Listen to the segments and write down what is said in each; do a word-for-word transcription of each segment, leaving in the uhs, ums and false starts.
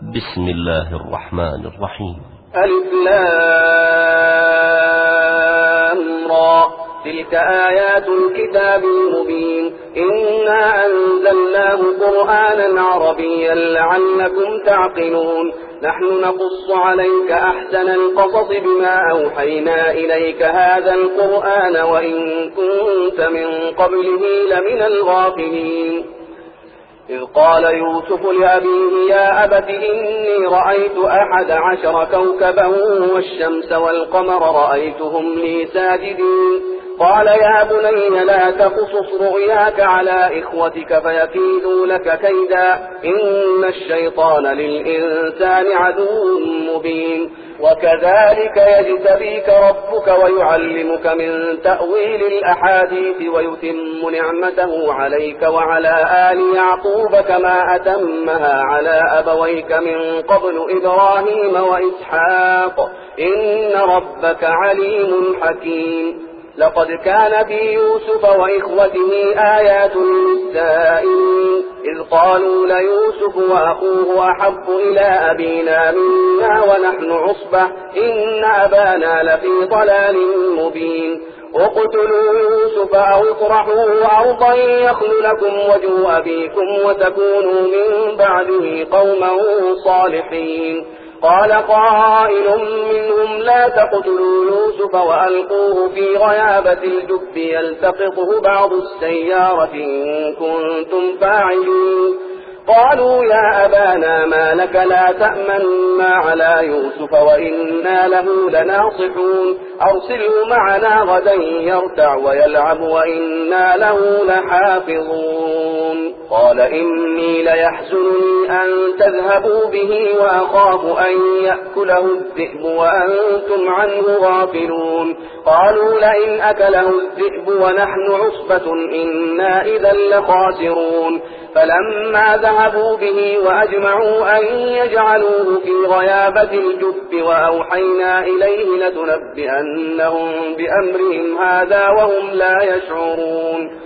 بسم الله الرحمن الرحيم. ألف لام را، تلك آيات الكتاب المبين، إنا أنزلناه قرآنا عربيا لعلكم تعقلون. نحن نقص عليك أحسن القصص بما أوحينا إليك هذا القرآن وإن كنت من قبله لمن الغافلين. إذ قال يوسف لأبيه يا أبت إني رأيت أحد عشر كوكبا والشمس والقمر رأيتهم لي ساجدين. قال يا بني لا تقصص رؤياك على إخوتك فيكيدوا لك كيدا، إن الشيطان للإنسان عدو مبين. وكذلك يجتبيك ربك ويعلمك من تأويل الأحاديث ويتم نعمته عليك وعلى آل يعقوب كما أتمها على أبويك من قبل إبراهيم وإسحاق، إن ربك عليم حكيم. لقد كان في يوسف وإخوته آيات للسائلين، إذ قالوا ليوسف وأخوه أحب إلى أبينا منا ونحن عصبة إن أبانا لفي ضلال مبين. اقتلوا يوسف أو اطرحوه أرضا يخل لكم وجه أبيكم وتكونوا من بعده قوما صالحين. قال قائل منهم لا تقتلوا يوسف وألقوه في غيابة الجب يلتقطه بعض السيارة إن كنتم فاعلين. قالوا يا أبانا ما لك لا تأمنا على يوسف وإنا له لناصحون، أرسله معنا غدا يرتع ويلعب وإنا له لحافظون. قال إني ليحزنني أن تذهبوا به وأخاف أن يأكله الذئب وأنتم عنه غافلون. قالوا لئن أكله الذئب ونحن عصبة إنا إذا لخاسرون. فلما ذهبوا به وأجمعوا أن يجعلوه في غيابة الجب وأوحينا إليه لتنبئنهم بأمرهم هذا وهم لا يشعرون.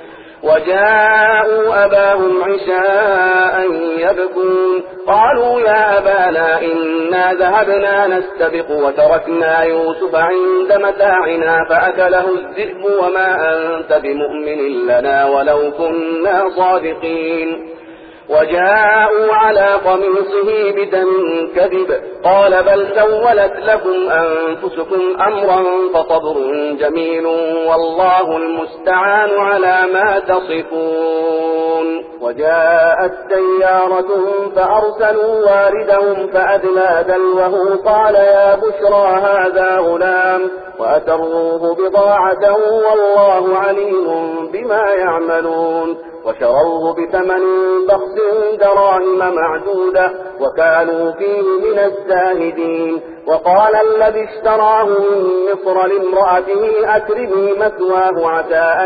وجاءوا أباهم عشاء يبكون، قالوا يا أبانا إنا ذهبنا نستبق وتركنا يوسف عند متاعنا فأكله الذئب وما أنت بمؤمن لنا ولو كنا صادقين. وجاءوا على قميصه بدم كذب، قال بل سولت لكم أنفسكم أمرا فصبر جميل والله المستعان على ما تصفون. وجاءت سيارة فأرسلوا واردهم فأدلى دلوه قال يا بشرى هذا غلام وأسروه بضاعة والله عليم بما يعملون. وشروه بثمن بخس دراهم معدودة وكانوا فيه من الزاهدين. وقال الذي اشتراه من مصر لامرأته أكرمي مثواه عسى أن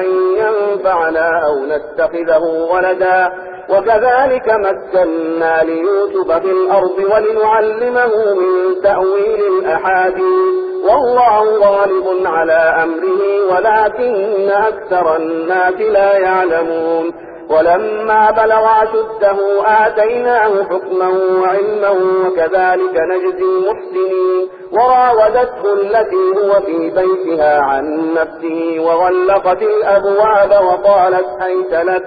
ينفعنا أو نتخذه ولدا وكذلك مكنا ليوسف في الأرض ولنعلمه من تأويل الأحاديث والله غالب على أمره ولكن أكثر الناس لا يعلمون. ولما بلغ أشده آتيناه حكما وعلما وكذلك نجزي المحسنين. وراودته التي هو في بيتها عن نفسه وغلقت الأبواب وقالت هيت لك،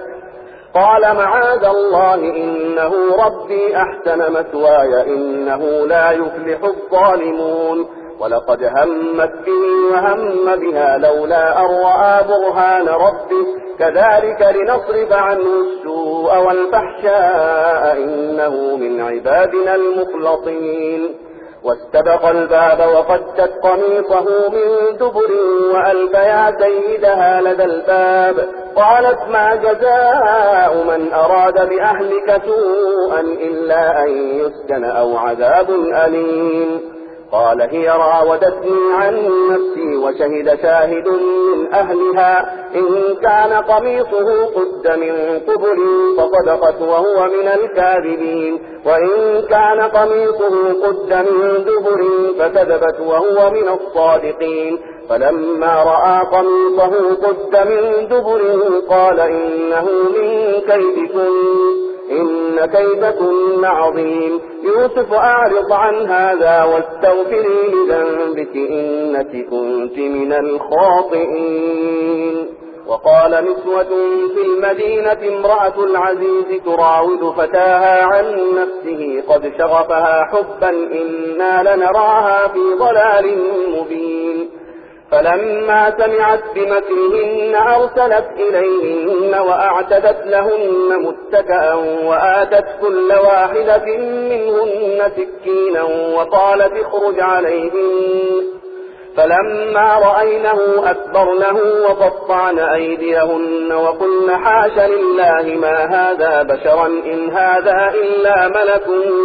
قال معاذ الله إنه ربي أحسن مثواي إنه لا يفلح الظالمون. ولقد همت به وهم بها لولا أن رأى برهان ربه كذلك لنصرف عنه السوء والفحشاء إنه من عبادنا المخلصين. واستبق الباب وقدت قميصه من دبر وألف يا سيدها لدى الباب قالت ما جزاء من أراد بأهلك سوءا إلا أن يسجن أو عذاب أليم. قال هي راودتني عن نفسي وشهد شاهد من أهلها إن كان قميصه قد من قبل فصدقت وهو من الكاذبين وإن كان قميصه قد من دبر فكذبت وهو من الصادقين. فلما رأى قميصه قد من دبر قال إنه من كيدكم إن كيدكن عظيم. يوسف أعرض عن هذا واستغفري لذنبك إنك كنت من الخاطئين. وقال نسوة في المدينة امرأة العزيز تراود فتاها عن نفسه قد شغفها حبا إنا لنراها في ضلال مبين. فلما سمعت بمكرهن أرسلت إليهن وأعتدت لهن متكئا وآتت كل واحدة منهن سكينا وقالت اخرج عليهن. فلما رأينه أكبرنه وقطعن أيديهن وقلن حاش لله ما هذا بشرا إن هذا إلا ملك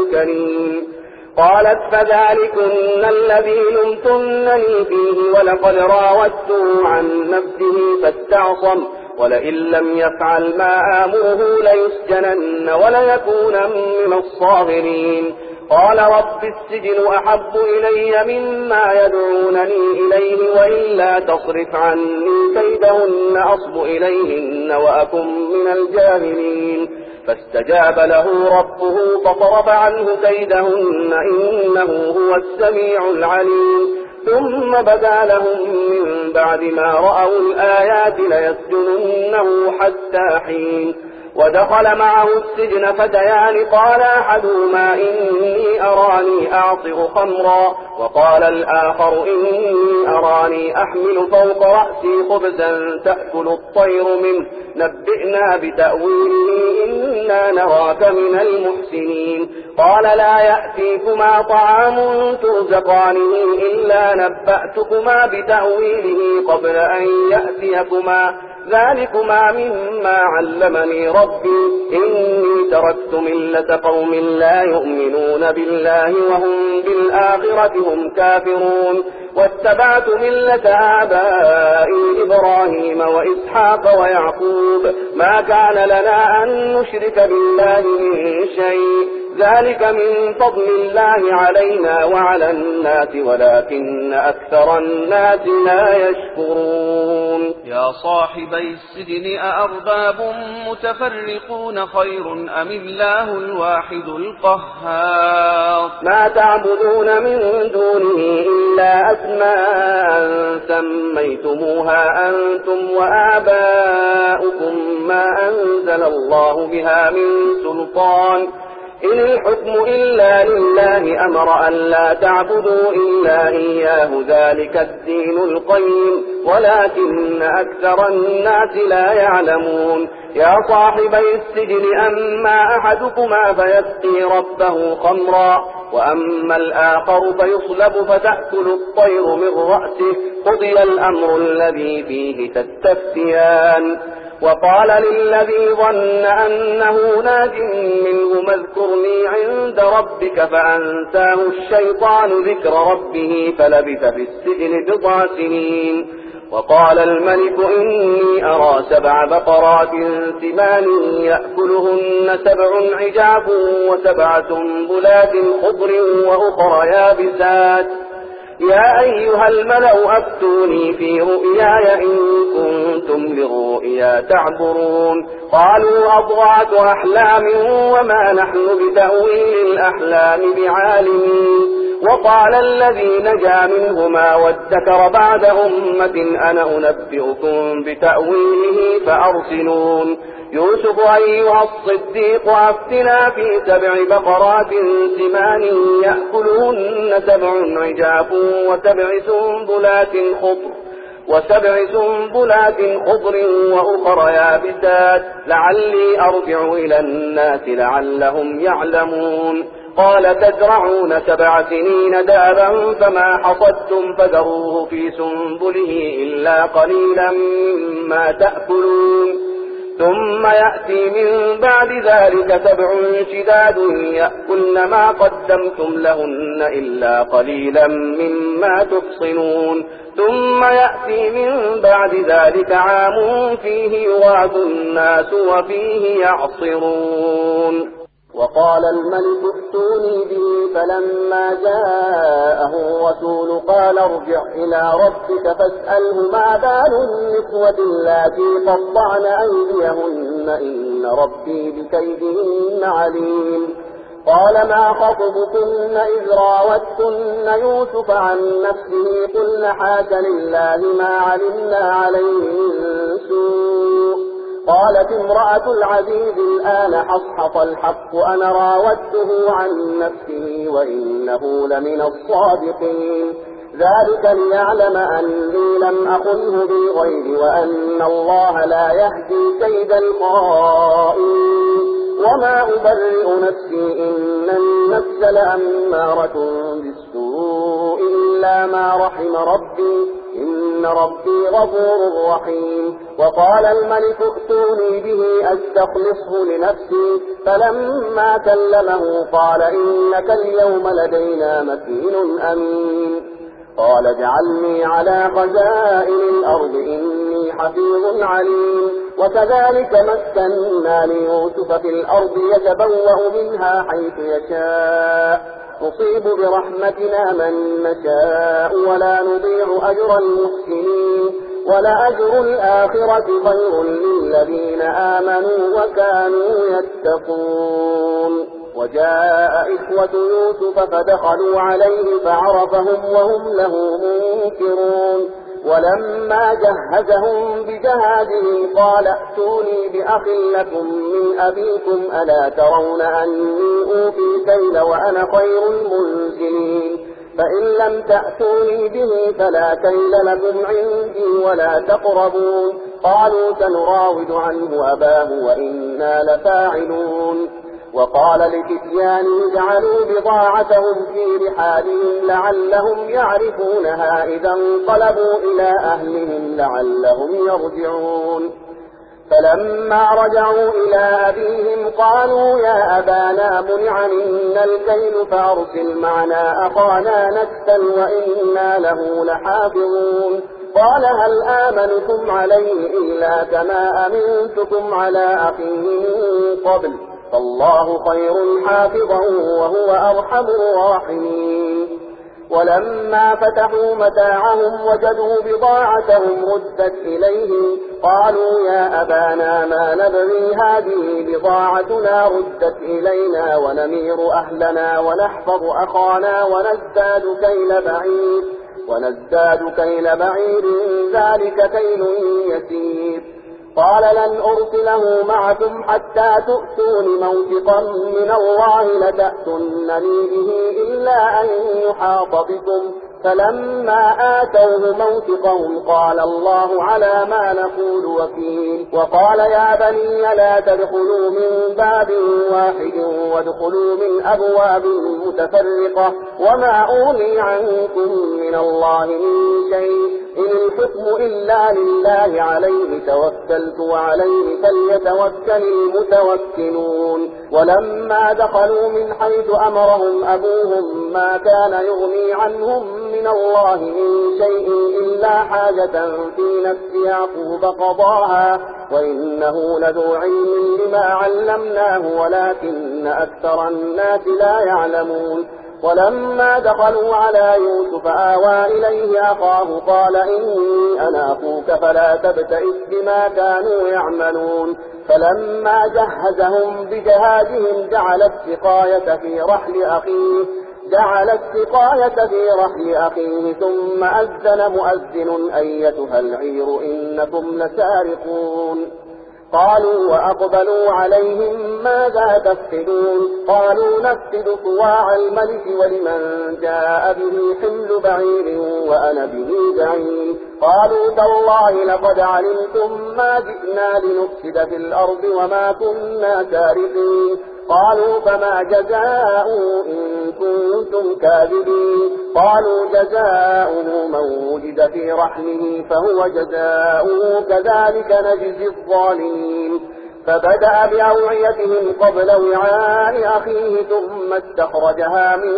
كريم. قالت فذلكن الذي لمتنني فيه ولقد راودته عن نفسه فاستعصم ولئن لم يفعل ما آمره ليسجنن وليكون من الصاغرين. قال رب السجن أحب إلي مما يدعونني إليه وإلا تصرف عني كيدهن أصب إليهن وأكن من الجاهلين. فاستجاب له ربه فصرف عنه كيدهن إنه هو السميع العليم. ثم بدا لهم من بعد ما رأوا الآيات ليسجننه حتى حين. ودخل معه السجن فتيان قال أحدهما إني أراني أعصر خمرا وقال الآخر إني أراني أحمل فوق رأسي خبزا تأكل الطير منه نبئنا بتأويله إنا نراك من المحسنين. قال لا يأتيكما طعام ترزقانه إلا نبأتكما بتأويله قبل أن يأتيكما ذلكما مما علمني ربي إني تركت ملة قوم لا يؤمنون بالله وهم بالآخرة هم كافرون واتبعت ملة آبائي إبراهيم وإسحاق ويعقوب ما كان لنا أن نشرك بالله من شيء ذلك من فضل الله علينا وعلى الناس ولكن أكثر الناس لا يشكرون. يا صاحبي السجن أأرباب متفرقون خير أم الله الواحد القهار. ما تعبدون من دونه إلا أسماء سميتموها أنتم وآباؤكم ما أنزل الله بها من سلطان إن الحكم إلا لله أمر أن لا تعبدوا إلا إياه ذلك الدين القيم ولكن أكثر الناس لا يعلمون. يا صاحبي السجن أما أحدكما فيسقي ربه خمرا وأما الآخر فيصلب فتأكل الطير من رأسه قضي الأمر الذي فيه تستفتيان. وقال للذي ظن أنه ناج منه اذكرني عند ربك فأنساه الشيطان ذكر ربه فلبث في السجن بضع سنين. وقال الملك إني أرى سبع بقرات سمان يأكلهن سبع عجاف وسبع سنبلات خضر وأخرى يابسات يا أيها الملأ أفتوني في رؤياي إن كنتم للرؤيا تعبرون. قالوا أضغاث أحلام وما نحن بتأويل الأحلام بعالمين. وقال الذي نجا منهما وادكر بعد أمة أنا أنبئكم بتأويله فأرسلون. يوسف أيها الصديق أفتنا في سبع بقرات سمان يأكلهن سبع عجاف وسبع سنبلات خضر وسبع سنبلات خضر وأخرى يابسات لعلي أرجع إلى الناس لعلهم يعلمون. قال تزرعون سبع سنين دابا فما حصدتم فذروه في سنبله إلا قليلا مما تأكلون ثم يأتي من بعد ذلك سبع شداد يأكلن ما قدمتم لهن إلا قليلا مما تحصنون ثم يأتي من بعد ذلك عام فيه يغاث الناس وفيه يعصرون. وقال الملك ائتوني به فلما جاءه الرسول قال ارجع إلى ربك فاسأله ما بال النسوة اللاتي قطعن أيديهن إن إن ربي بكيدهن عليم. قال ما خطبكن إذ راوتن يوسف عن نفسه قلن حاش لله ما علمنا عليه من سوء. قالت امرأة العزيز الآن حصحص الحق أنا راودته عن نفسه وإنه لمن الصادقين. ذلك ليعلم أني لم أخنه بالغيب وأن الله لا يهدي كيد الخائنين. وما أبرئ نفسي إن النفس لأمارة بالسوء إلا ما رحم ربي إن ربي غفور رحيم. وقال الملك ائتوني به أستخلصه لنفسي فلما كلمه قال إنك اليوم لدينا مكين أمين. قال اجعلني على خزائن الأرض إني حفيظ عليم. وكذلك مكنا ليوسف في الأرض يتبوأ منها حيث يشاء نصيب برحمتنا من نشاء ولا نضيع أجر المحسنين. ولأجر الآخرة خير للذين آمنوا وكانوا يتقون. وجاء إخوة يوسف فدخلوا عليه فعرفهم وهم له منكرون. ولما جهزهم بجهازهم قال ائتوني بأخ لكم من أبيكم ألا ترون أني أوفي الكيل وأنا خير المنزلين. فإن لم تأتوني به فلا كيل لكم عندي ولا تقربون. قالوا سنراود عنه أباه وإنا لفاعلون. وقال لفتيانه اجعلوا بضاعتهم في رحالهم لعلهم يعرفونها إذا انقلبوا إلى أهلهم لعلهم يرجعون. فلما رجعوا إلى أبيهم قالوا يا أبانا منع منا الكيل فأرسل معنا أخانا نكتل وإنا له لحافظون. قال هل آمنكم عليه إلا كما أمنتكم على أخيه من قبل فالله خير حافظا وهو أرحم الراحمين. ولما فتحوا متاعهم وجدوا بضاعتهم ردت إليهم قالوا يا أبانا ما نبغي هذه بضاعتنا ردت إلينا ونمير أهلنا ونحفظ أخانا ونزداد كيل بعير ونزداد كيل بعير ذلك كيل يسير. قال لن أرسله معكم حتى تؤتون موثقا من الله لتأتونني به إلا أن يحاط بكم. فلما آتوه موثقهم قال الله على ما نقول وكيل. وقال يا بني لا تدخلوا من باب واحد وادخلوا من أبواب متفرقة وما أغني عنكم من الله من شيء إن الحكم إلا لله عليه توكلت وعليه فليتوكل المتوكلون. ولما دخلوا من حيث أمرهم أبوهم ما كان يغني عنهم من الله من شيء إلا حاجة في نفس يعقوب قضاها وإنه لذو علم لما علمناه ولكن أكثر الناس لا يعلمون. ولما دخلوا على يوسف آوى إليه أخاه قال إني أنا أخوك فلا تبتئس بما كانوا يعملون. فلما جهزهم بجهازهم جعل السقاية في رحل أخيه جعل السقاية في رحل أخيه ثم أذن مؤذن أيتها العير إنكم لسارقون. قالوا وأقبلوا عليهم ماذا تفقدون قالوا نفقد صواع الملك ولمن جاء به حمل بعير وأنا به زعيم. قالوا تالله لقد علمتم ما جئنا لنفسد في الأرض وما كنا سارقين. قالوا فما جزاء إن كنتم كاذبين. قالوا جزاؤه من وجد في رحمه فهو جزاؤه كذلك نجزي الظالمين. فبدأ بأوعيتهم قبل وعاء أخيه ثم استخرجها من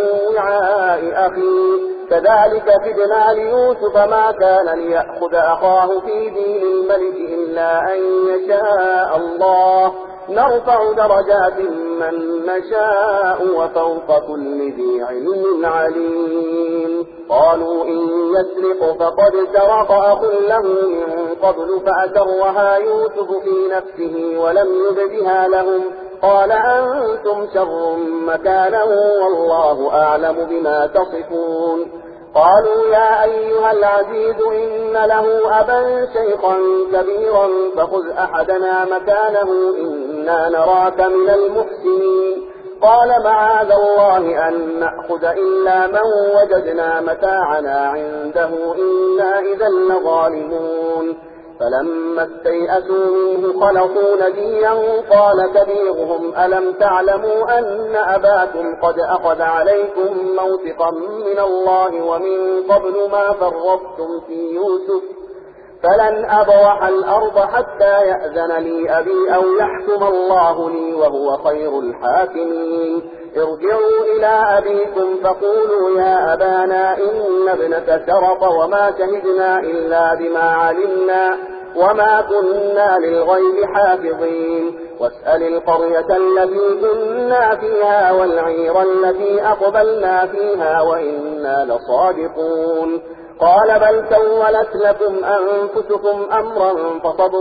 وعاء أخيه كذلك كدنا ليوسف ما كان ليأخذ أخاه في دين الملك إلا أن يشاء الله نرفع درجات من نشاء وفوق كل ذي علم عليم. قالوا إن يسرق فقد سرق أخ له من قبل فأسرها يوسف في نفسه ولم يبدها لهم قال أنتم شر مكانا والله أعلم بما تصفون. قالوا يا أيها العزيز إن له أبا شيخا كبيرا فخذ أحدنا مكانه إنا نراك من المحسنين. قال معاذ الله أن نأخذ إلا من وجدنا متاعنا عنده إنا إذا لظالمون. فلما استيئسوا منه خلصوا نجيا قال كبيرهم ألم تعلموا أن أباكم قد أخذ عليكم موثقا من الله ومن قبل ما فرطتم في يوسف فلن أبرح الأرض حتى يأذن لي أبي أو يحكم الله لي وهو خير الحاكمين. ارجعوا إلى أبيكم فقولوا يا أبانا إن ابنك سرق وما شهدنا إلا بما علمنا وما كنا للغيب حافظين. واسأل القرية التي كنا فيها والعير التي أقبلنا فيها وإنا لصادقون. قال بل سولت لكم أنفسكم أمرا فصبر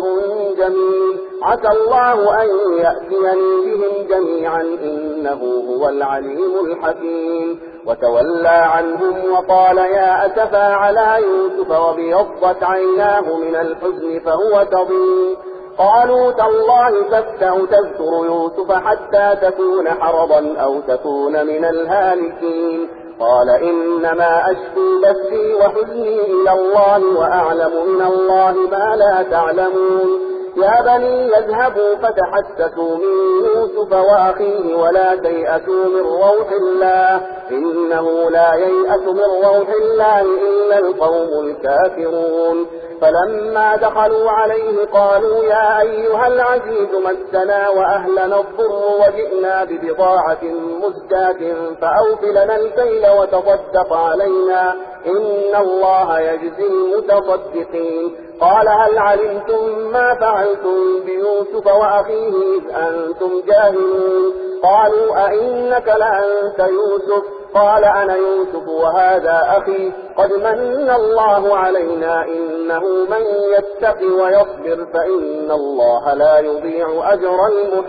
جميل عسى الله أن يأتيني بهم جميعا إنه هو العليم الحكيم. وتولى عنهم وقال يا أسفا على يوسف وابيضت عيناه من الحزن فهو كظيم. قالوا تالله تفتأ تذكر يوسف حتى تكون حرضا أو تكون من الهالكين. قال إنما أشكو بثي وحزني إلى الله وأعلم من الله ما لا تعلمون. يا بني يذهبوا فتحسسوا من يوسف وأخيه ولا تيأسوا من روح الله إنه لا ييأس من روح الله إلا القوم الكافرون. فلما دخلوا عليه قالوا يا أيها العزيز مسنا وأهلنا الضر وجئنا ببضاعة مزجاة فأوف لنا الكيل وتصدق علينا إن الله يجزي المتصدقين. قال هل علمتم ما فعلتم بيوسف وأخيه إذ أنتم جاهلون؟ قالوا أئنك لأنت يوسف؟ قال أنا يوسف وهذا أخي قد من الله علينا إنه من يتق ويصبر فإن الله لا يضيع أجر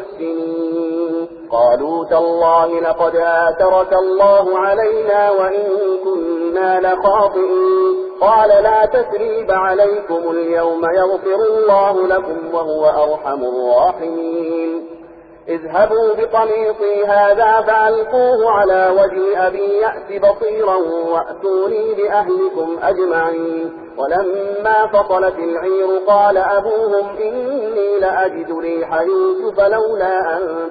المحسنين. قالوا تالله لقد آثرك الله علينا وإن كنا لخاطئين. قال لا تثريب عليكم اليوم يغفر الله لكم وهو أرحم الراحمين. اذهبوا بقميصي هذا فألقوه على وجه أبي يأت بصيرا وأتوني بأهلكم أجمعين. ولما فصلت العير قال أبوهم إني لأجد ريح يوسف لولا أن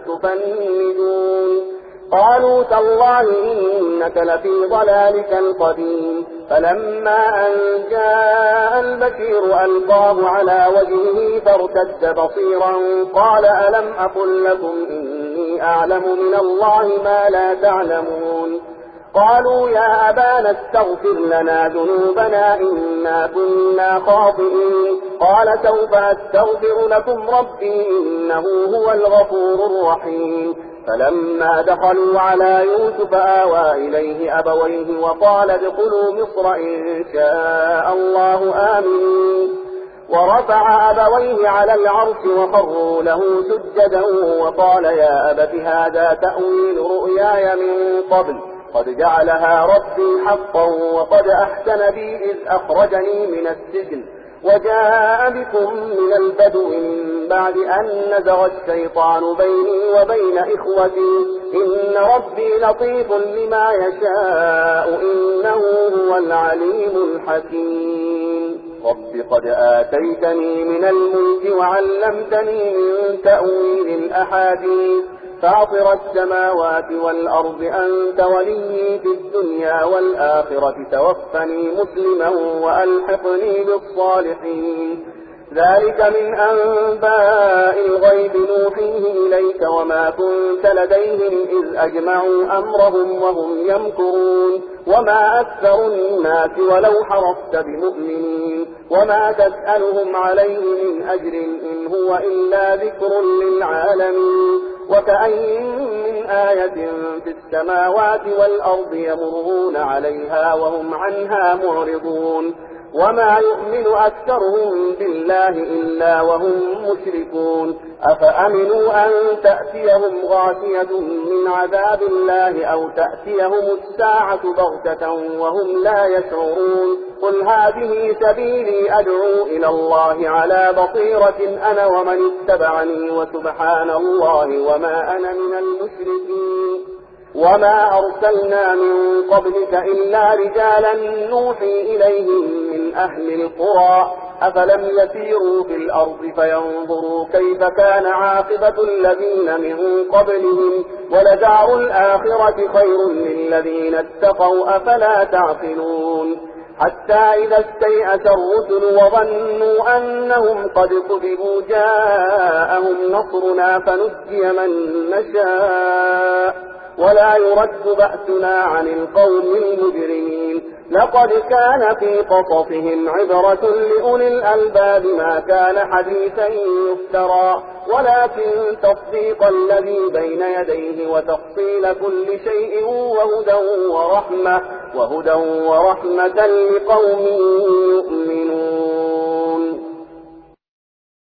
تفندون. قالوا تالله إنك لفي ضلالك القديم. فلما أن جاء البشير ألقاه على وجهه فارتد بصيرا قال ألم أقل لكم إني أعلم من الله ما لا تعلمون. قالوا يا أبانا استغفر لنا ذنوبنا إنا كنا خاطئين. قال سوف أستغفر لكم ربي إنه هو الغفور الرحيم. فلما دخلوا على يوسف آوى إليه أبويه وقال ادخلوا مصر إن شاء الله آمين. ورفع أبويه على العرش وخروا له سجدا وقال يا أبت هذا تأويل رؤياي من قبل قد جعلها ربي حقا وقد أحسن بي إذ أخرجني من السجن وجاء بكم من البدو من بعد أن نزغ الشيطان بيني وبين إخوتي إن ربي لطيف لما يشاء إنه هو العليم الحكيم. رب قد آتيتني من الملك وعلمتني من تأويل الأحاديث فاطر السماوات والأرض أنت ولي في الدنيا والآخرة توفني مسلما وألحقني بالصالحين. ذلك من أنباء الغيب نوحيه إليك وما كنت لديهم إذ أجمعوا أمرهم وهم يمكرون وما أكثر الناس ولو حرصت بمؤمنين وما تسألهم عليه من أجر إن هو إلا ذكر للعالمين وكأين من آية في السماوات والأرض يمرون عليها وهم عنها معرضون وما يؤمن أكثرهم بالله إلا وهم مشركون أفأمنوا أن تأتيهم غاشية من عذاب الله أو تأتيهم الساعة بغتة وهم لا يشعرون قل هذه سبيلي أدعو إلى الله على بصيرة أنا ومن اتبعني وسبحان الله وما أنا من المشركين وما أرسلنا من قبلك إلا رجالا نوحي إليهم من أهل القرى أفلم يسيروا في الأرض فينظروا كيف كان عاقبة الذين من قبلهم ولدار الآخرة خير للذين اتقوا أفلا تعقلون حتى إذا استيأس الرسل وظنوا أنهم قد كذبوا جاءهم نصرنا فنجي من نشاء ولا يرد بأسنا عن القوم المجرمين لقد كان في قصصهم عبرة لأولي الألباب ما كان حديثا يفترى ولكن تصديق الذي بين يديه وتفصيل كل شيء وهدى ورحمة وهدى ورحمة لقوم يؤمنون.